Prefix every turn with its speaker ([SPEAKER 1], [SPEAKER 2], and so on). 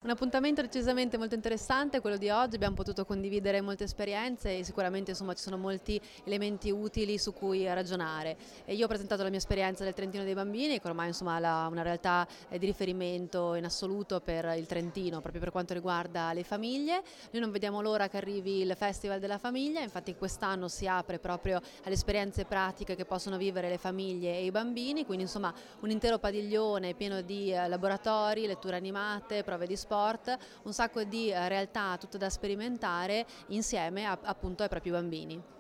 [SPEAKER 1] Un appuntamento decisamente molto interessante, quello di oggi. Abbiamo potuto condividere molte esperienze e sicuramente insomma, ci sono molti elementi utili su cui ragionare. E io ho presentato la mia esperienza del Trentino dei Bambini, che ormai insomma, è una realtà di riferimento in assoluto per il Trentino, proprio per quanto riguarda le famiglie. Noi non vediamo l'ora che arrivi il Festival della Famiglia, infatti quest'anno si apre proprio alle esperienze pratiche che possono vivere le famiglie e i bambini, quindi insomma un intero padiglione pieno di laboratori, letture animate, prove di sport, un sacco di realtà tutte da sperimentare insieme appunto ai propri bambini.